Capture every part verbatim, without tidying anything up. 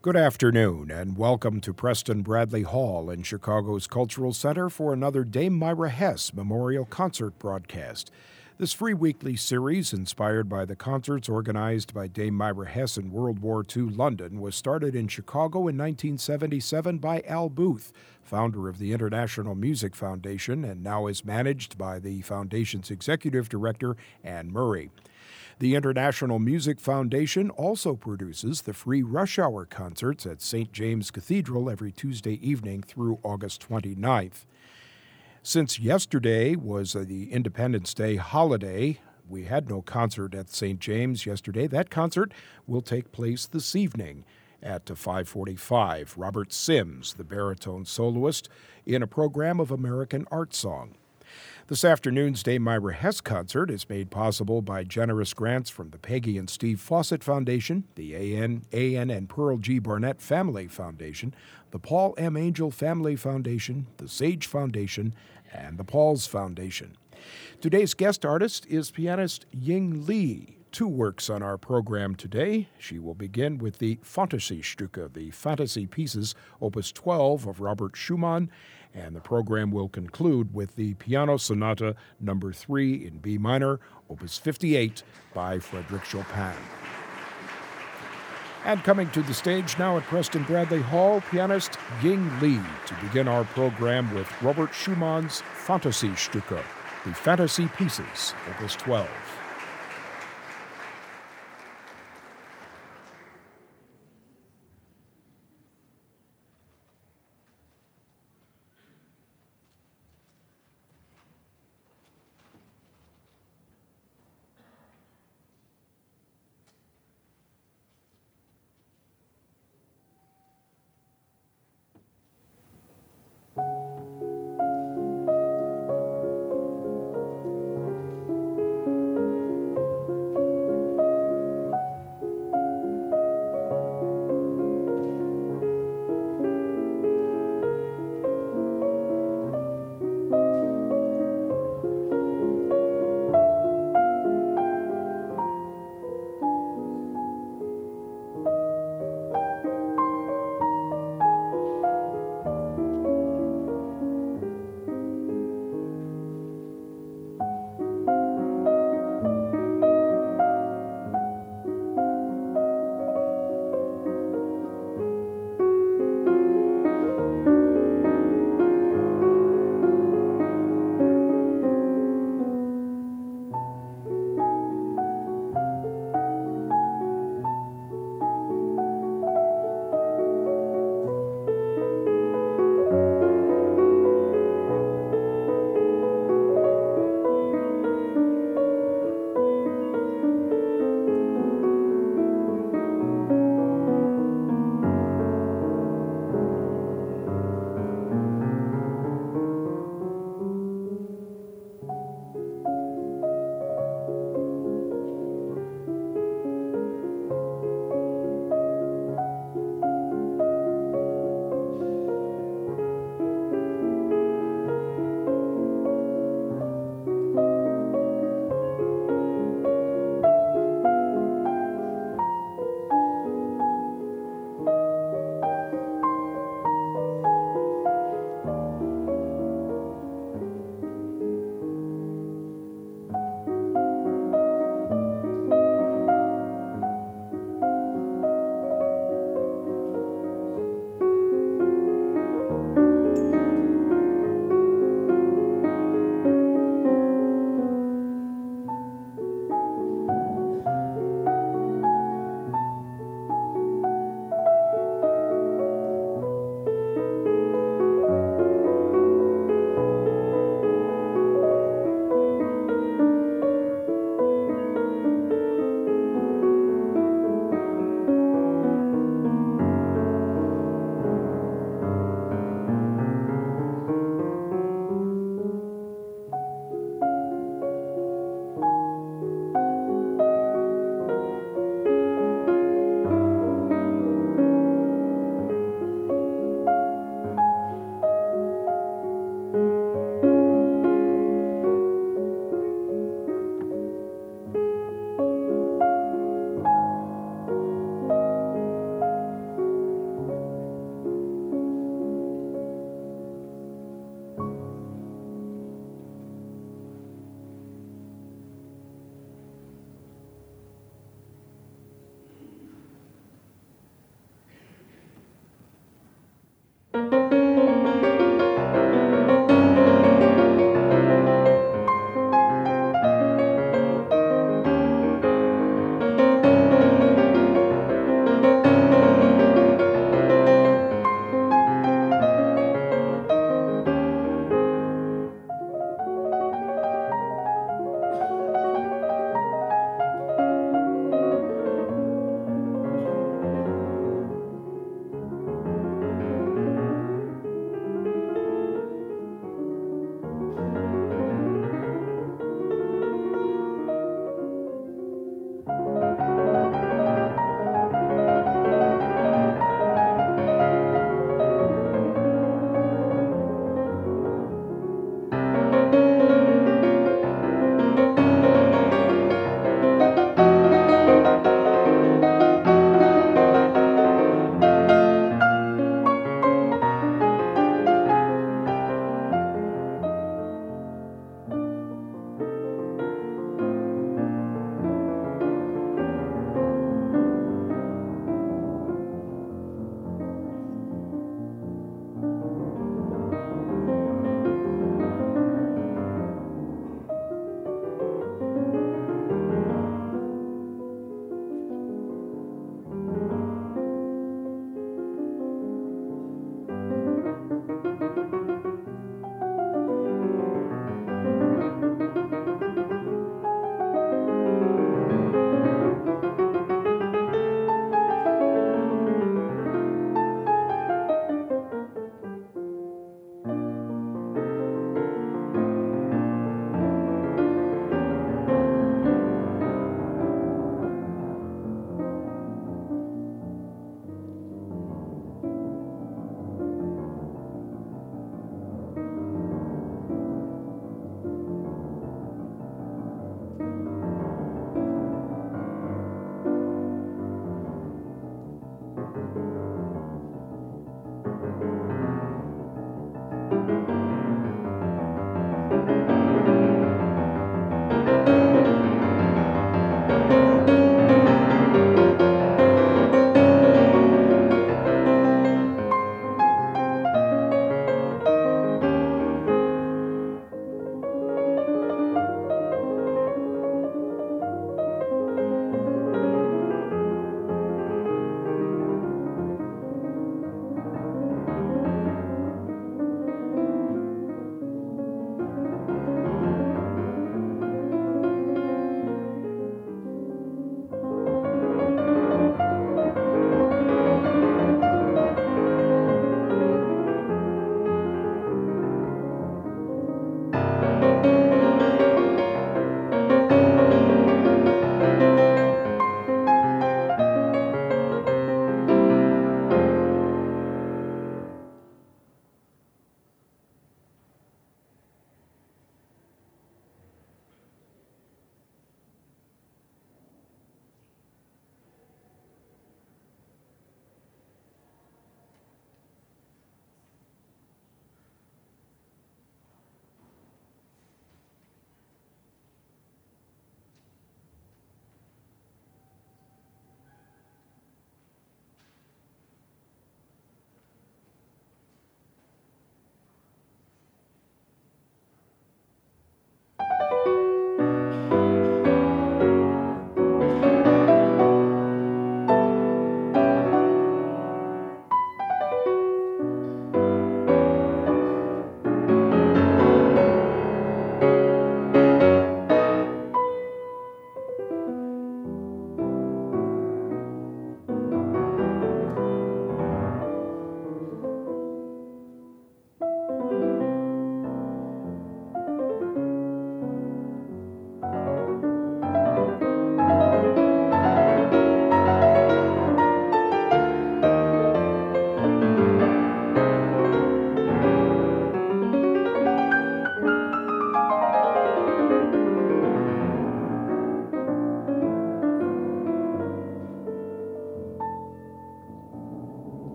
Good afternoon, and welcome to Preston Bradley Hall in Chicago's Cultural Center for another Dame Myra Hess Memorial Concert broadcast. This free weekly series, inspired by the concerts organized by Dame Myra Hess in World War Two London, was started in Chicago in nineteen seventy-seven by Al Booth, founder of the International Music Foundation, and now is managed by the foundation's executive director, Anne Murray. The International Music Foundation also produces the free Rush Hour concerts at Saint James Cathedral every Tuesday evening through August twenty-ninth. Since yesterday was the Independence Day holiday, we had no concert at Saint James yesterday. That concert will take place this evening at five forty-five. Robert Sims, the baritone soloist, in a program of American art song. This afternoon's Dame Myra Hess concert is made possible by generous grants from the Peggy and Steve Fawcett Foundation, the A N, A N and Pearl G. Barnett Family Foundation, the Paul M. Angel Family Foundation, the Sage Foundation, and the Paul's Foundation. Today's guest artist is pianist Ying Li. Two works on our program today. She will begin with the Fantasiestücke, the Fantasy Pieces, Opus twelve of Robert Schumann, and the program will conclude with the Piano Sonata number three in B minor, Opus fifty-eight by Frédéric Chopin. And coming to the stage now at Preston Bradley Hall, pianist Ying Li to begin our program with Robert Schumann's Fantasiestücke, the Fantasy Pieces, Opus twelve.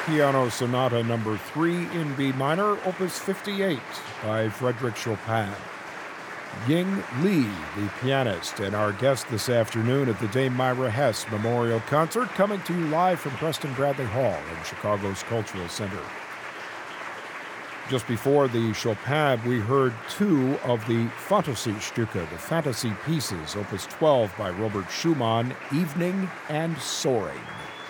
Piano Sonata Number three in B minor, Opus fifty-eight by Frédéric Chopin. Ying Li, the pianist, and our guest this afternoon at the Dame Myra Hess Memorial Concert, coming to you live from Preston Bradley Hall in Chicago's Cultural Center. Just before the Chopin, we heard two of the Fantasiestücke, the fantasy pieces, Opus twelve by Robert Schumann, Evening and Soaring.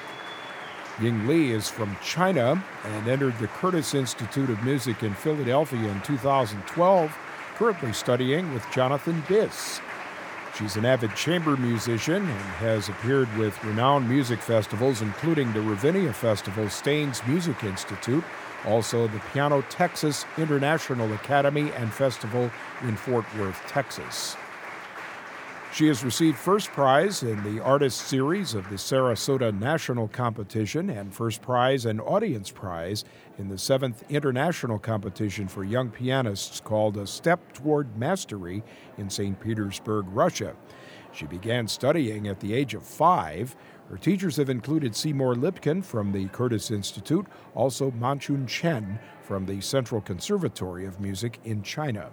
Ying Li is from China and entered the Curtis Institute of Music in Philadelphia in two thousand twelve, currently studying with Jonathan Biss. She's an avid chamber musician and has appeared with renowned music festivals, including the Ravinia Festival, Staines Music Institute, also the Piano Texas International Academy and Festival in Fort Worth, Texas. She has received first prize in the Artist Series of the Sarasota National Competition and first prize and audience prize in the seventh International Competition for Young Pianists called A Step Toward Mastery in Saint Petersburg, Russia. She began studying at the age of five. Her teachers have included Seymour Lipkin from the Curtis Institute, also Manchun Chen from the Central Conservatory of Music in China.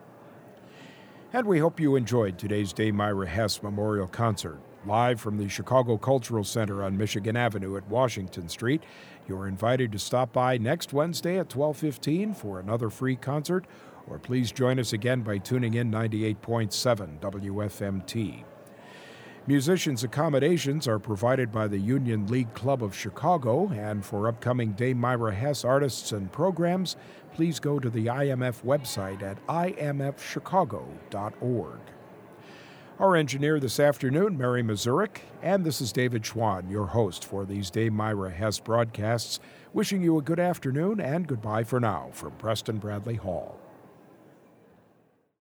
And we hope you enjoyed today's Dame Myra Hess Memorial Concert. Live from the Chicago Cultural Center on Michigan Avenue at Washington Street. You're invited to stop by next Wednesday at twelve fifteen for another free concert, or please join us again by tuning in ninety-eight point seven W F M T. Musicians' accommodations are provided by the Union League Club of Chicago, and for upcoming Dame Myra Hess artists and programs, please go to the I M F website at I M F chicago dot org. Our engineer this afternoon, Mary Mazurik, and this is David Schwann, your host for these Dame Myra Hess broadcasts, wishing you a good afternoon and goodbye for now from Preston Bradley Hall.